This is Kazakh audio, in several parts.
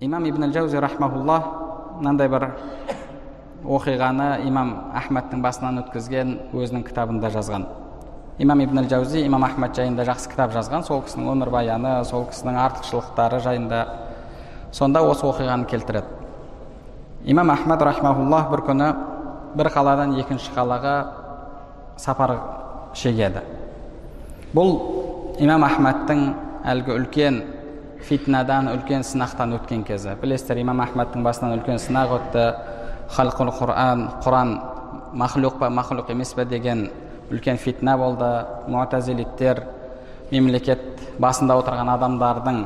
Имам Ибн Джаузи рахмахуллах мынандай бір оқиғаны имам Ахмадтың басынан өткізген өзінің кітабында жазған. Имам Ибн Джаузи имам Ахмад жайында жақсы кітап жазған, сол кісінің өмірбаяны, сол кісінің артықшылықтары жайында. Сонда осы оқиғаны келтіреді. Имам Ахмад рахмахуллах бір күні бір қаладан екінші қалаға сапар шегеді. Бұл имам Ахмадтың әлгі үлкен фитнадан, үлкен сынақтан өткен кезі. Білесіздер, имам Ахмадтың басынан үлкен сынақ өтті. Халқул Құран, Құран махлуқ па, махлуқ емес пе деген үлкен фитна болды. Муътазилиттер мемлекет басында отырған адамдардың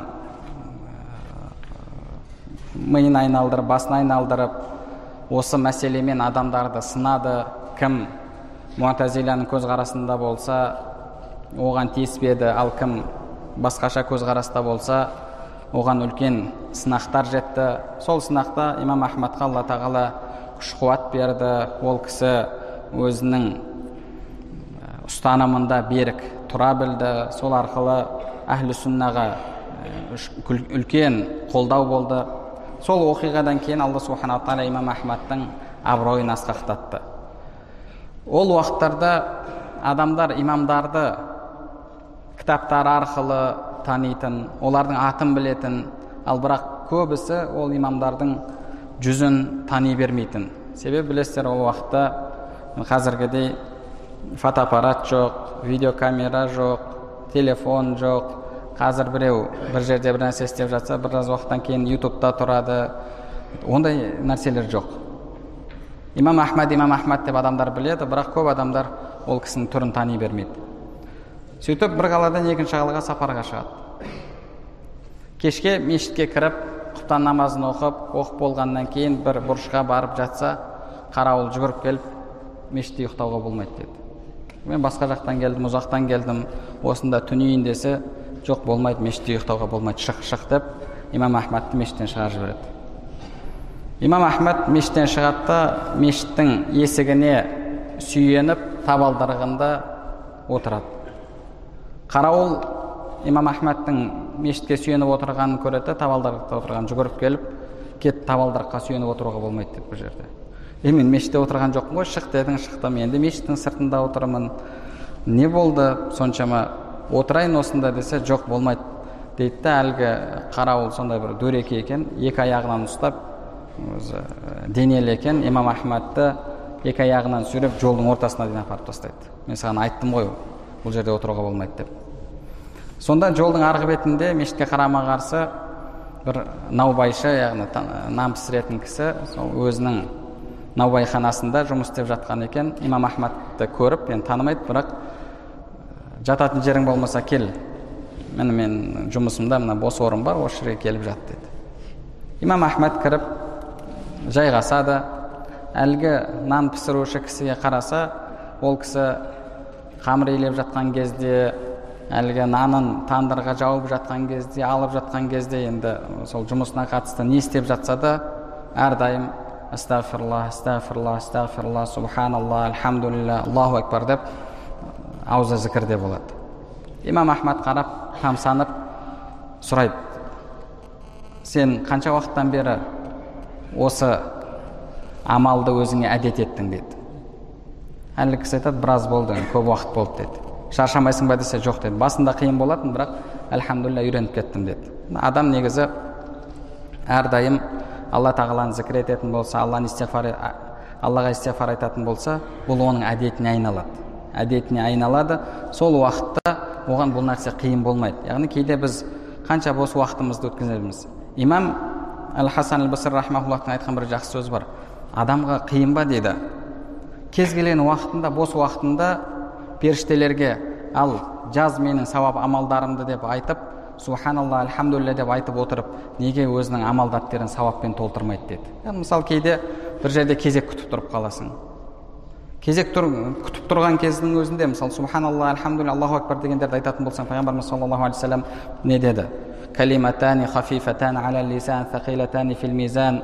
миын айналдырып, басын айналдырып, осы мәселемен адамдарды сынады. Кім муътазиланың көзқарасында болса, оған тиіспеді, ал кім басқаша көзқараста болса, оған үлкен сынақтар жетті. Сол сынақта имам Ахмадқа Алла тағала күш-қуат берді. Ол кісі өзінің ұстанымында берік тұра білді. Сол арқылы әхлі сүннаға үлкен қолдау болды. Сол оқиғадан кейін Алла субхана тағала имам Ахмадтың абыройын асқақтатты. Ол уақыттарда адамдар имамдарды кітаптар арқылы танитын, олардың атын білетін, ал бірақ көбісі ол имамдардың жүзін тани бермейтін. Себебі білесіздер, ол уақытта қазіргідей фотоаппарат жоқ, видеокамера жоқ, телефон жоқ. Қазір біреу бір жерде бір нәрсе істеп жатса, біраз уақыттан кейін ютубта тұрады. Ондай нәрселер жоқ. Имам Ахмад деп адамдар біледі, бірақ көп адамдар ол кісінің түрін тани бермейді. Сөйтіп бір қаладан екінші қалаға сапарға шығады. Кешке мешітке кіріп, құптан намазын оқып болғаннан кейін бір бұрышқа барып жатса, қарауыл жүгіріп келіп, мешітте ұйықтауға болмайды деді. Мен басқа жақтан келдім, ұзақтан келдім, осында түнейін десе, жоқ, болмайды, мешітте ұйықтауға болмайды, шық деп, имам Ахмадты мешіттен шығарып жібереді. Имам Ахмад мешіттен шығады да, мешіттің есігіне сүйеніп, табалдырығында отырады. Қарауыл имам Ахмадтың мешітке сүйеніп отырғанын көреді, табалдырықта отырған жүгіріп келіп, кет, табалдырыққа сүйеніп отыруға болмайды деп бұл жерде. Мен мешітте отырған жоқпын ғой, шық дедің, шықтым, енді мешіттің сыртында отырмын. Не болды соншама, отырайын осында десе, жоқ, болмайды дейді де, әлгі қарауыл сондай бір дөрекі екен, екі аяғынан ұстап, өзі денелі екен, имам Ахмадты екі аяғынан сүйреп жолдың ортасына дейін апарып тастайды. Мен саған айттым ғой, бұл жерде отыруға болмайды деп. Сонда жолдың арғы бетінде мешітке қарама қарсы бір наубайшы, яғни нан пісіретін кісі, өзінің наубайханасында жұмыс істеп жатқан екен. Имам Ахмадты көріп, енді танымайды, бірақ жататын жерің болмаса кел, мен жұмысымда мына бос орын бар, осы жерге келіп жат деді. Имам Ахмад кіріп жайғасады. Әлгі нан пісіруші кісіге қараса, ол кісі қамыр илеп жатқан кезде, әлгі нанын тандырға жауып жатқан кезде, алып жатқан кезде, енді сол жұмысына қатысты не істеп жатса да, әрдайым астағфируллах, астағфируллах, астағфируллах, субханаллах, альхамдулилля, Аллаху акбар деп аузы зікірде болады. Имам Ахмад қарап, тамсанып сұрайды: сен қанша уақыттан бері осы амалды өзіңе әдет еттің деді. Әлгі кісі айтады: біраз болды, көп уақыт болды деді. Шаршамайсың ба десе, жоқ деді. Басында қиын болатын, бірақ альхамдулилля үйреніп кеттім деді. Адам негізі әрдайым Алла тағаланы зікір ететін болса, Аллаға истиғфар айтатын болса, бұл оның әдетіне айналады. Әдетіне айналады. Сол уақытта оған бұл нәрсе қиын болмайды. Яғни кейде біз қанша бос уақытымызды өткіземіз. Имам Әл-Хасан Әл-Басри рахмахуллахтың айтқан бір жақсы сөз бар. Адамға қиын ба дейді. Кез келген уақытында, бос уақытында періштелерге ал жаз менің сауап амалдарымды деп айтып, субханалла, альхамдулилля деп айтып отырып, неге өзінің амал дәптерін сауаппен толтырмайды деді. Мысалы кейде бір жерде кезек күтіп тұрып қаласың. Кезек күтіп тұрған кездің өзінде, мысалы субханалла, альхамдулилля, Аллаху акбар дегендерді айтатын болсаң, пайғамбарымыз саллаллаху алейхи вассалам не деді? Калиматани хафифатан аля лисан, сақилатани фил мизан.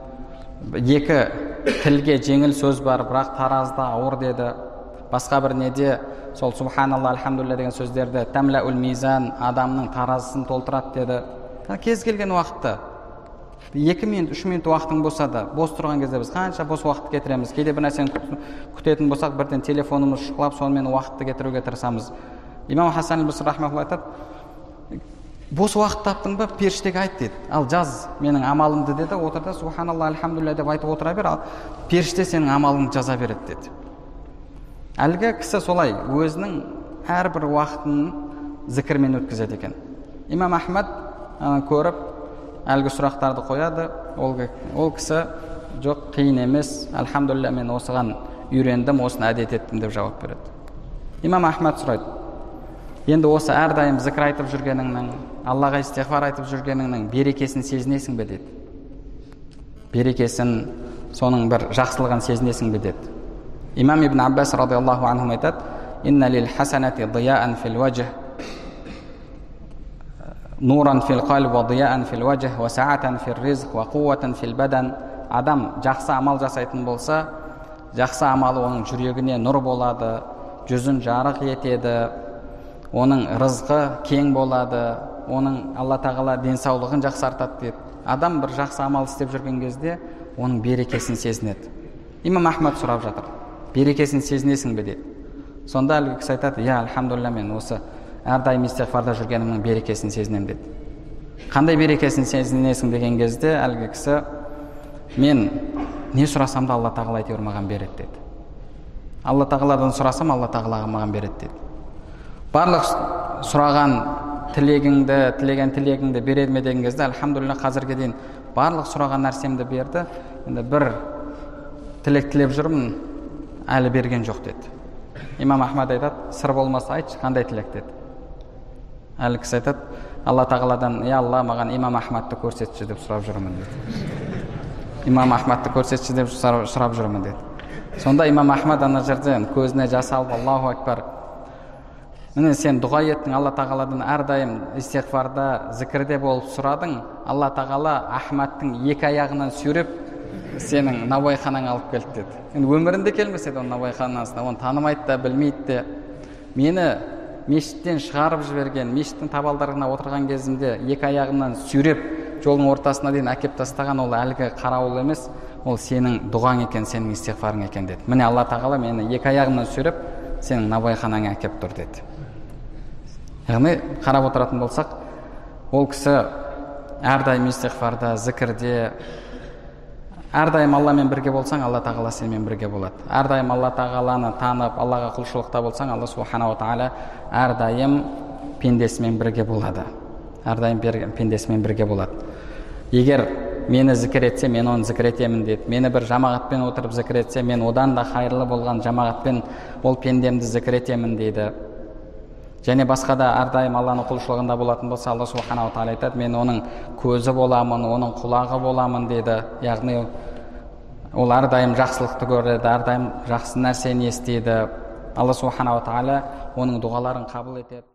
Екі тілге жеңіл сөз бар, бірақ таразда ауыр деді. Басқа бір неде сол субханалла, альхамдулилля деген сөздерді тәмләул мизан, адамның таразысын толтырады деді. Кез келген уақытта 2 минут 3 минут уақытың болса да, бос тұрған кезде біз қанша бос уақыт кетіреміз. Кейде бір нәрсені күтетін болсақ, бірден телефонымыз шұқылап, сонымен уақытты кетіруге тырысамыз. Имам Хасан аль-Басри рахматуллах айтады, бос уақыт таптың ба, періштеге айт дейді. Ал жаз менің амалымды деді, отырда субханалла, альхамдулилля деп айтып отыра бер, ал періште сенің амалыңды жаза береді деді. Әлгі кісі солай өзінің әрбір уақытын зікірмен өткізеді екен. Имам Ахмад көріп әлгі сұрақтарды қояды, ол кісі жоқ, қиын емес, альхамдулилля мен осыған үйрендім, осыны әдет еттім деп жауап береді. Имам Ахмад сұрайды, енді осы әрдайым зікір айтып жүргеніңнің, Аллаға истиғфар айтып жүргеніңнің берекесін сезінесің бе деді. Берекесін, соның бір жақсылығын сезінесің бе деді. Имам Ибн Аббас радиаллаху анху айтады, инна лил хасанати дияан фил вajh нуран фил қалб ва дияан фил вajh ва саатан фил ризқ ва қуватан фил бадан. Адам жақсы амал жасайтын болса, жақсы амалы оның жүрегіне нұр болады, жүзін жарық етеді, оның рызқы кең болады, оның Алла тағала денсаулығын жақсартады дейді. Адам бір жақсы амал істеп жүрген кезде оның берекесін сезінеді. Имам Ахмад сұрап жатыр, берекесін сезінесің бе дейді. Сонда әлгі кісі айтады, я альхамдулилля мен осы әрдайым истиғфарда жүргенімнің берекесін сезінемін деді. Қандай берекесін сезінесің деген кезде әлгі кісі, мен не сұрасам да Алла тағала әйтеуір маған береді деді. Алла тағаладан сұрасам, Алла тағала маған береді деді. Барлық сұраған тілеген тілегіңді береді ме деген кезде, альхамдулилля қазірге дейін барлық сұраған нәрсемді берді. Енді бір тілек тілеп жүрмін, әлі берген жоқ деді. Имам Ахмад айтады, сыр болмаса айтшы, қандай тілек деді. Әлі кісі айтады, Алла тағаладан, я Алла, маған Имам Ахмадты көрсетші деп сұрап жүрмін деді. Имам Ахмадты көрсетші деп сұрап жүрмін деді. Сонда Имам Ахмад ана жерден көзіне жас алып, Аллаху акбар, міне сен дұға еттің, Алла тағаладан әрдайым истиғфарда, зікірде болып сұрадың, Алла тағала Ахмадтың екі аяғынан сүйреп сенің наубайханаң алып келді деді. Енді өмірінде келмесе де оның наубайханасына, оны танымайды да, білмейді де. Мені мешіттен шығарып жіберген, мешіттің табалдарына отырған кезімде екі аяғымнан сүйреп жолдың ортасына дейін әкеп тастаған ол әлгі қарауыл емес, ол сенің дұғаң екен, сенің истиғфарың екен деді. Міне Алла тағала мені екі аяғымнан сүйреп сенің наубайханаңа әкеп тұр деді. Яғни қарап отыратын болсақ, ол кісі әрдайым истиғфарда, зікірде, әрдайым Алламен бірге болсаң, Алла тағала сенімен бірге болады. Әрдайым Алла тағаланы танып, Аллаға құлшылықта болсаң, Алла субханала тағала әрдайым пендесімен бірге болады. Әрдайым пендесімен бірге болады. Егер мені зікір етсе, мен оны зікір етемін деді. Мені бір жамағатпен отырып зікір етсе, мен одан да хайырлы болған жамағатпен ол пендемді зікір етемін дейді. Және басқа да әрдайым Алланың құлшылығында болатын болса, Алла субханала тағала айтады, мен оның көзі боламын, оның құлағы боламын дейді. Яғни ол әрдайым жақсылықты көреді, әрдайым жақсы нәрсені естиді. Алла субханала тағала оның дұғаларын қабыл етеді.